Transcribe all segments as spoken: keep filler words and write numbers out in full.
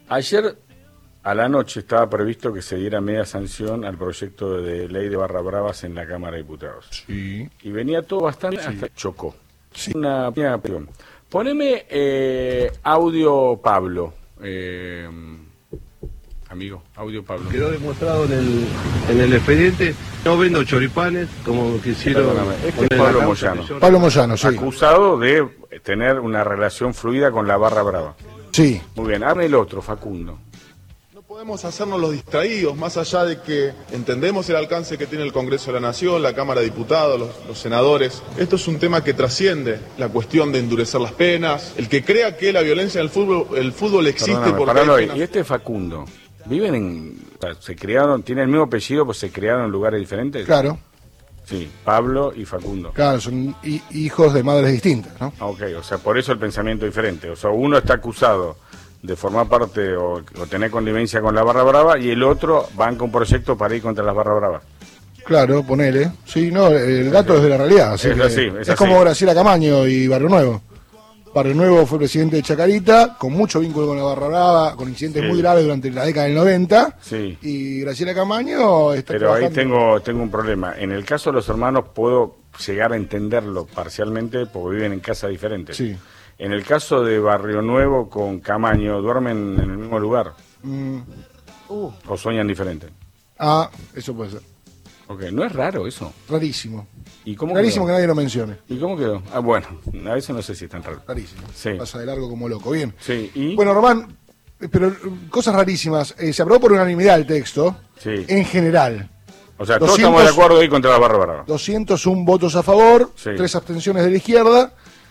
Ayer a la noche estaba previsto que se diera media sanción al proyecto de ley de barra bravas en la Cámara de Diputados. Sí. Y venía todo bastante, Sí. hasta chocó. Sí. Una pequeña pregunta. Poneme eh, audio Pablo. Eh, amigo, audio Pablo. Quedó demostrado en el, en el expediente. No vendo choripanes como quisieron. Perdóname, este es poner en Pablo la causa Moyano. que yo- Pablo Moyano, sí. Acusado de tener una relación fluida con la barra brava. Sí. Muy bien, hazme el otro, Facundo. No podemos hacernos los distraídos, más allá de que entendemos el alcance que tiene el Congreso de la Nación, la Cámara de Diputados, los, los senadores. Esto es un tema que trasciende la cuestión de endurecer las penas. El que crea que la violencia en el fútbol, el fútbol existe Perdóname, porque paralo hay ahí. penas- Y este Facundo, ¿viven en... o sea, se criaron, tienen el mismo apellido, pues se criaron en lugares diferentes? Claro, Sí, Pablo y Facundo. claro, son hi- hijos de madres distintas, ¿no? Ah, ok, o sea, por eso el pensamiento diferente. O sea, uno está acusado de formar parte o, o tener connivencia con la barra brava y el otro banca un proyecto para ir contra las barras bravas. Claro, ponele. Sí, no, el dato es de la realidad. Así Es que así, es es así. como Graciela Camaño y Barrio Nuevo. Barrio Nuevo fue presidente de Chacarita, con mucho vínculo con la barra brava, con incidentes Sí. muy graves durante la década del noventa. Sí. Y Graciela Camaño está Pero ahí trabajando- tengo, tengo un problema. En el caso de los hermanos puedo llegar a entenderlo parcialmente porque viven en casas diferentes. Sí. En el caso de Barrio Nuevo con Camaño, ¿duermen en el mismo lugar Mm, o sueñan diferente? ah, eso puede ser. Ok, no es raro eso. Rarísimo. ¿Y cómo Rarísimo que quedó? nadie lo mencione. ¿Y cómo quedó? Ah, bueno, a veces no sé si es tan raro. Rarísimo. Sí. Pasa de largo como loco. Bien. Sí, y... Bueno, Román, eh, pero eh, cosas rarísimas. Eh, se aprobó por unanimidad el texto, Sí. en general. O sea, todos doscientos estamos de acuerdo ahí contra la barra brava. doscientos uno votos a favor, Sí. tres abstenciones de la izquierda.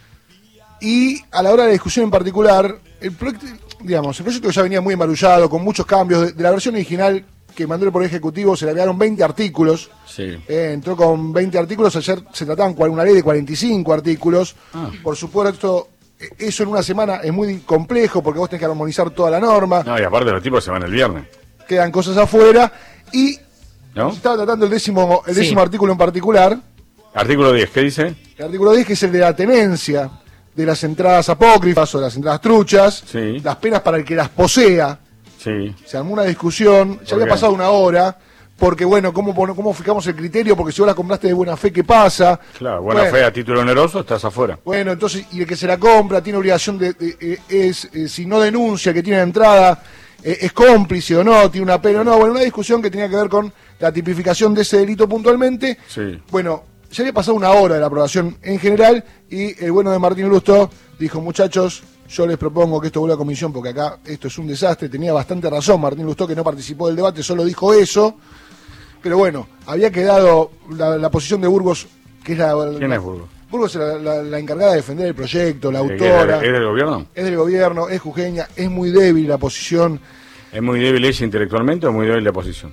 Y a la hora de la discusión en particular, el proyecto, digamos, el proyecto ya venía muy embarullado, con muchos cambios. De, de la versión original que mandó el Poder Ejecutivo se le agregaron veinte artículos. Sí. Eh, entró con veinte artículos, ayer se trataban con una ley de cuarenta y cinco artículos. Ah. Por supuesto, eh, eso en una semana es muy complejo porque vos tenés que armonizar toda la norma, No, y aparte los tipos se van el viernes, quedan cosas afuera. Y ¿no? se estaba tratando el décimo, el Sí. décimo artículo en particular, Artículo diez, ¿qué dice? el artículo diez, que es el de la tenencia de las entradas apócrifas o de las entradas truchas, Sí. las penas para el que las posea. Sí. Se armó una discusión, ya ¿Por había qué? pasado una hora, porque bueno, ¿cómo, pon- cómo fijamos el criterio? Porque si vos la compraste de buena fe, ¿qué pasa? Claro, buena Bueno, fe a título oneroso, estás afuera. Bueno, entonces, y el que se la compra tiene obligación de, de- eh, es, eh, si no denuncia que tiene la entrada, eh, es cómplice o no, tiene una pena o no. Bueno, una discusión que tenía que ver con la tipificación de ese delito puntualmente. Sí. Bueno, ya había pasado una hora de la aprobación en general y el bueno de Martín Lustó dijo, muchachos, yo les propongo que esto vuelva a comisión porque acá esto es un desastre. Tenía bastante razón Martín Lustó, que no participó del debate, solo dijo eso. Pero bueno, había quedado la, la posición de Burgos, que es la... ¿Quién es Burgos? Burgos es la, la- la encargada de defender el proyecto, la ¿Es autora, del- ¿Es del gobierno? es del gobierno, es jujeña, es muy débil la posición. ¿Es muy débil ella intelectualmente o muy débil la posición?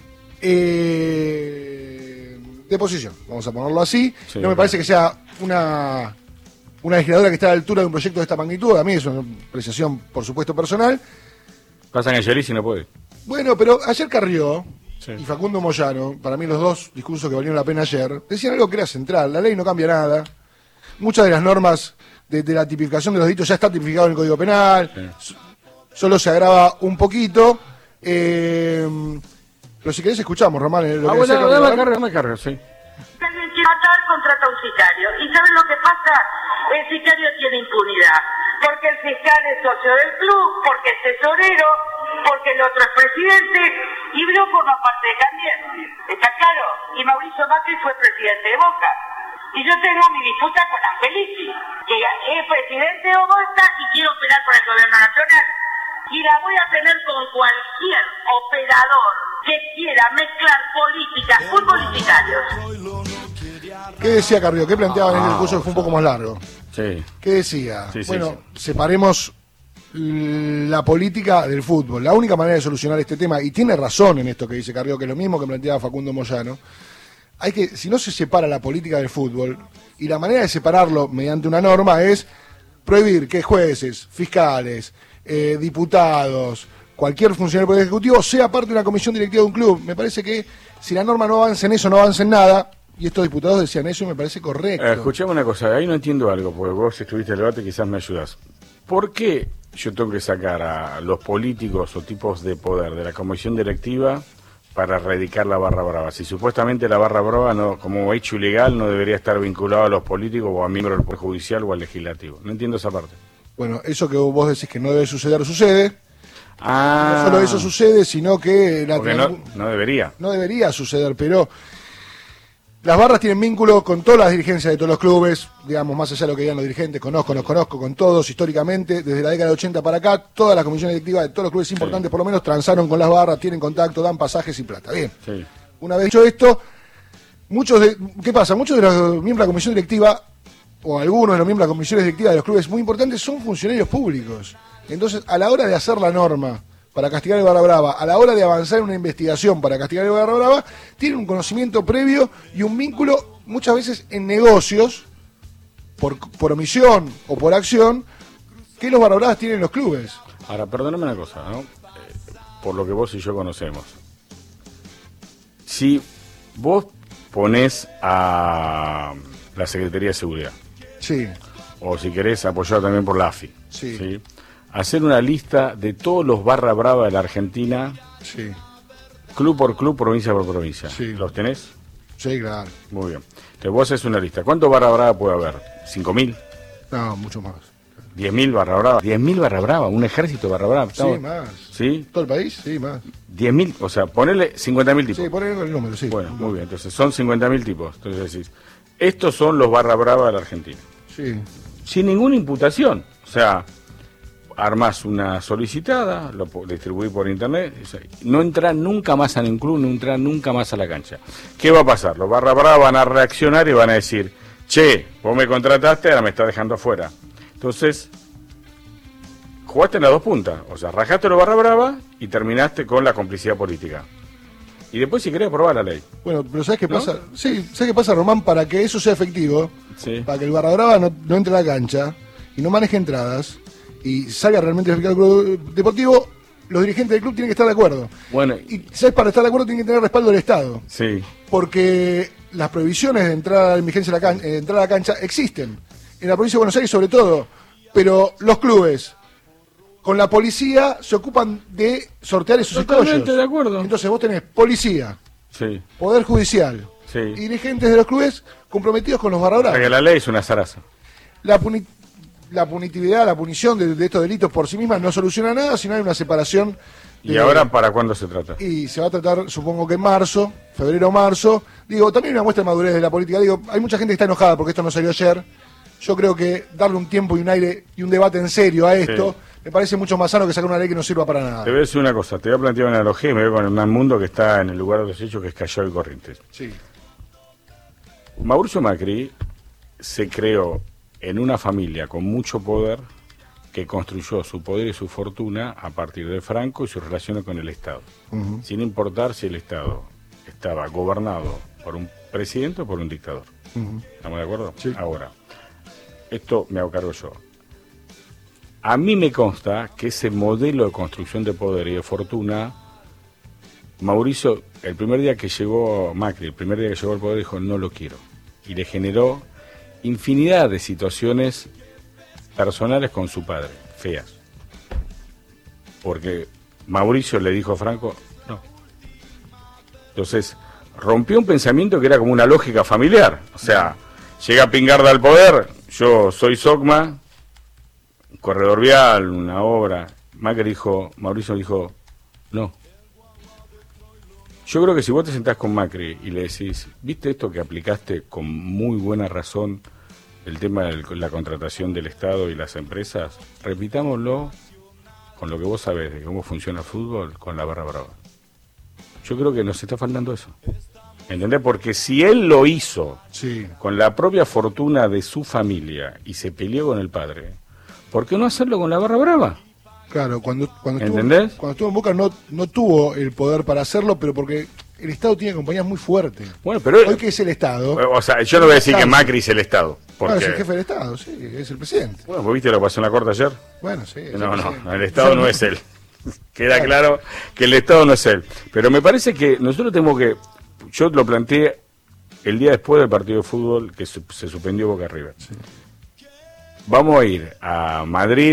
Eh, de posición, vamos a ponerlo así. Sí, no me ok. parece que sea una, una legisladora que está a la altura de un proyecto de esta magnitud. A mí es una apreciación, por supuesto, personal. Pasan a Yelis y no puede. Bueno, pero ayer Carrió Sí. y Facundo Moyano, para mí los dos discursos que valieron la pena ayer, decían algo que era central. La ley no cambia nada. Muchas de las normas de, de la tipificación de los delitos ya está tipificado en el Código Penal. Sí. Solo se agrava un poquito. Eh, pero si querés escuchamos, Román. eh, Lo Ah, que bueno, decía dame Carrió. carga, dame carga, sí. Si alguien quiere matar, contrata a un sicario. ¿Y saben lo que pasa? El sicario tiene impunidad. Porque el fiscal es socio del club, porque es tesorero, porque el otro es presidente, y no forma parte de Cambiemos. ¿Está claro? Y Mauricio Macri fue presidente de Boca. Y yo tengo mi disputa con Angelici, que es presidente de Boca y quiero operar por el gobierno nacional. Y la voy a tener con cualquier operador que quiera mezclar política, fútbol y sicarios. ¿Qué decía Carrió? ¿Qué planteaba en el discurso que fue un poco más largo? Sí. ¿Qué decía? Sí, sí, bueno, separemos la política del fútbol. La única manera de solucionar este tema, y tiene razón en esto que dice Carrió, que es lo mismo que planteaba Facundo Moyano, hay que, si no se separa la política del fútbol, y la manera de separarlo mediante una norma es prohibir que jueces, fiscales, eh, diputados, cualquier funcionario del Poder Ejecutivo sea parte de una comisión directiva de un club. Me parece que si la norma no avanza en eso, no avanza en nada. Y estos diputados decían eso y me parece correcto. Eh, escuchame una cosa, ahí no entiendo algo, porque vos estuviste en el debate, quizás me ayudás. ¿por qué yo tengo que sacar a los políticos o tipos de poder de la comisión directiva para erradicar la barra brava? Si supuestamente la barra brava, no, como hecho ilegal, no debería estar vinculado a los políticos o a miembros del Poder Judicial o al Legislativo. No entiendo esa parte. Bueno, eso que vos decís que no debe suceder, sucede. Ah, no solo eso sucede, sino que... La porque no, no debería. No debería suceder, pero... Las barras tienen vínculo con todas las dirigencias de todos los clubes, digamos, más allá de lo que digan los dirigentes, conozco, los conozco con todos, históricamente, desde la década de ochenta para acá, todas las comisiones directivas de todos los clubes importantes, sí, por lo menos transaron con las barras, tienen contacto, dan pasajes y plata. Bien. Sí. Una vez dicho esto, muchos de, ¿qué pasa? Muchos de los miembros de la comisión directiva, o algunos de los miembros de las comisiones directivas de los clubes muy importantes, son funcionarios públicos. Entonces, a la hora de hacer la norma para castigar el barra brava, a la hora de avanzar en una investigación para castigar el barra brava, tienen un conocimiento previo y un vínculo muchas veces en negocios, por, por omisión o por acción, que los barra bravas tienen en los clubes. Ahora, perdóname una cosa, ¿no? Eh, por lo que vos y yo conocemos. Si vos ponés a la Secretaría de Seguridad, sí, o si querés apoyar también por la A F I, sí, ¿sí?, hacer una lista de todos los barra brava de la Argentina, sí, club por club, provincia por provincia. Sí. ¿Los tenés? Sí, claro. Muy bien. Entonces vos haces una lista. ¿Cuántos barra brava puede haber? ¿Cinco mil? No, mucho más. ¿Diez mil barra brava? ¿Diez mil barra brava? ¿Un ejército de barra brava? Sí, más. ¿Sí? ¿Todo el país? Sí, más. ¿Diez mil? O sea, ponele cincuenta mil tipos. Sí, ponele el número, sí. Bueno, muy bien. Entonces son cincuenta mil tipos. Entonces decís, estos son los barra brava de la Argentina. Sí. Sin ninguna imputación. O sea, armás una solicitada, lo distribuís por internet, no entran nunca más a ningún club, no entran nunca más a la cancha. ¿Qué va a pasar? Los barra brava van a reaccionar y van a decir, che, vos me contrataste, ahora me estás dejando afuera. Entonces, jugaste en las dos puntas, o sea, rajaste los barra brava y terminaste con la complicidad política. Y después si querés aprobar la ley. Bueno, pero ¿sabes qué ¿No? pasa? Sí, ¿sabes qué pasa, Román? Para que eso sea efectivo, sí, para que el barra brava no, no entre a la cancha y no maneje entradas y salga realmente el club deportivo, los dirigentes del club tienen que estar de acuerdo. Bueno, y ¿sabes? Para estar de acuerdo tienen que tener respaldo del Estado. Sí. Porque las prohibiciones de entrar a la vigencia de la cancha, de entrar a la cancha existen. En la provincia de Buenos Aires sobre todo. Pero los clubes con la policía se ocupan de sortear esos escollos. Totalmente de acuerdo. Entonces vos tenés policía, sí, Poder Judicial, sí, y dirigentes de los clubes comprometidos con los barra bravas. o sea, que la ley es una zaraza. La puni la punitividad, la punición de, de estos delitos por sí misma no soluciona nada, sino hay una separación. ¿Y de, ahora para cuándo se trata? Y se va a tratar, supongo que en marzo, febrero o marzo. Digo, también una muestra de madurez de la política. Digo, hay mucha gente que está enojada porque esto no salió ayer. Yo creo que darle un tiempo y un aire y un debate en serio a esto, sí, me parece mucho más sano que sacar una ley que no sirva para nada. Te voy a decir una cosa, te voy a plantear una analogía y me voy con Hernán Mundo, que está en el lugar de los hechos, que es Callao y Corrientes. Sí. Mauricio Macri se creó en una familia con mucho poder, que construyó su poder y su fortuna a partir de Franco y sus relaciones con el Estado, uh-huh, sin importar si el Estado estaba gobernado por un presidente o por un dictador. Uh-huh. ¿Estamos de acuerdo? Sí. Ahora, esto me hago cargo yo. A mí me consta que ese modelo de construcción de poder y de fortuna, Mauricio, el primer día que llegó Macri, el primer día que llegó al poder, dijo, no lo quiero. Y le generó infinidad de situaciones personales con su padre, feas. Porque Mauricio le dijo a Franco, no. Entonces, rompió un pensamiento que era como una lógica familiar. O sea, llega Pingarda al poder, yo soy Socma, corredor vial, una obra. Macri dijo, Mauricio dijo, no. Yo creo que si vos te sentás con Macri y le decís, ¿viste esto que aplicaste con muy buena razón, el tema de la contratación del Estado y las empresas? Repitámoslo con lo que vos sabés de cómo funciona el fútbol con la barra brava. Yo creo que nos está faltando eso. ¿Entendés? Porque si él lo hizo, sí, con la propia fortuna de su familia y se peleó con el padre, ¿por qué no hacerlo con la barra brava? Claro, cuando, cuando, ¿entendés? Estuvo, cuando estuvo en Boca no, no tuvo el poder para hacerlo, pero porque el Estado tiene compañías muy fuertes. Bueno, pero hoy que es el Estado... O sea, yo no voy a decir que Macri es el Estado. Porque... No, es el jefe del Estado, sí, es el presidente. Bueno, ¿vos viste lo que pasó en la corte ayer? Bueno, sí. No, no, el Estado no es él. Queda claro que el Estado no es él. Pero me parece que nosotros tenemos que... Yo lo planteé el día después del partido de fútbol que se suspendió Boca River. Sí. Vamos a ir a Madrid,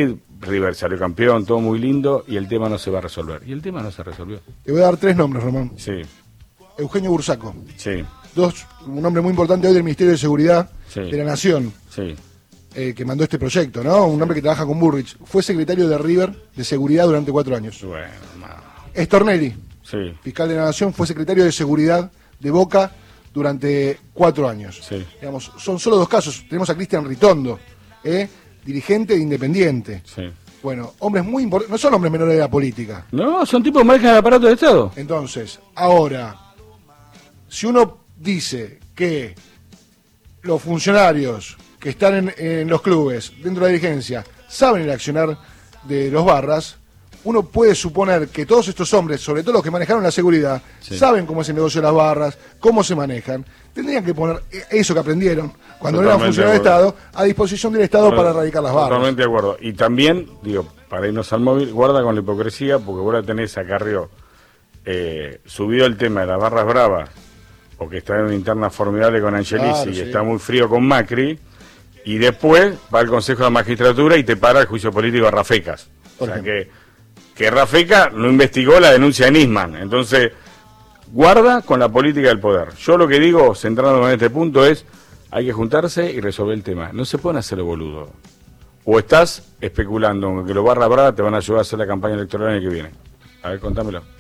River salió campeón, todo muy lindo, y el tema no se va a resolver. Y el tema no se resolvió. Te voy a dar tres nombres, Román. Sí. Eugenio Bursaco. Sí. Dos, un hombre muy importante hoy del Ministerio de Seguridad Sí. de la Nación. Sí. Eh, que mandó este proyecto, ¿no? Un hombre que trabaja con Burrich. Fue secretario de River de Seguridad durante cuatro años. Bueno, no. Estornelli, Sí. fiscal de la Nación, fue secretario de Seguridad de Boca durante cuatro años. Sí. Digamos, son solo dos casos. Tenemos a Cristian Ritondo, ¿eh? dirigente de Independiente. Sí. Bueno, hombres muy importantes, no son hombres menores de la política. No, son tipos que manejan el aparato del Estado. Entonces, ahora, si uno dice que los funcionarios que están en, en los clubes, dentro de la dirigencia, saben el accionar de los barras, uno puede suponer que todos estos hombres, sobre todo los que manejaron la seguridad, Sí. saben cómo es el negocio de las barras, cómo se manejan, tendrían que poner eso que aprendieron cuando no eran Totalmente funcionarios del de acuerdo. Estado a disposición del Estado para erradicar las barras. Totalmente de acuerdo. Y también, digo, para irnos al móvil, guarda con la hipocresía, porque vos la tenés a Carrió eh, subido el tema de las barras bravas, porque está en una interna formidable con Angelici Claro, y sí. está muy frío con Macri, y después va al Consejo de Magistratura y te para el juicio político a Rafecas. Por o sea ejemplo. que, que Rafecas no investigó la denuncia de Nisman. Entonces, guarda con la política del poder. Yo lo que digo, centrándome en este punto, es hay que juntarse y resolver el tema. No se pueden hacer boludo. O estás especulando con que los barra brava te van a ayudar a hacer la campaña electoral el año que viene. A ver, contámelo.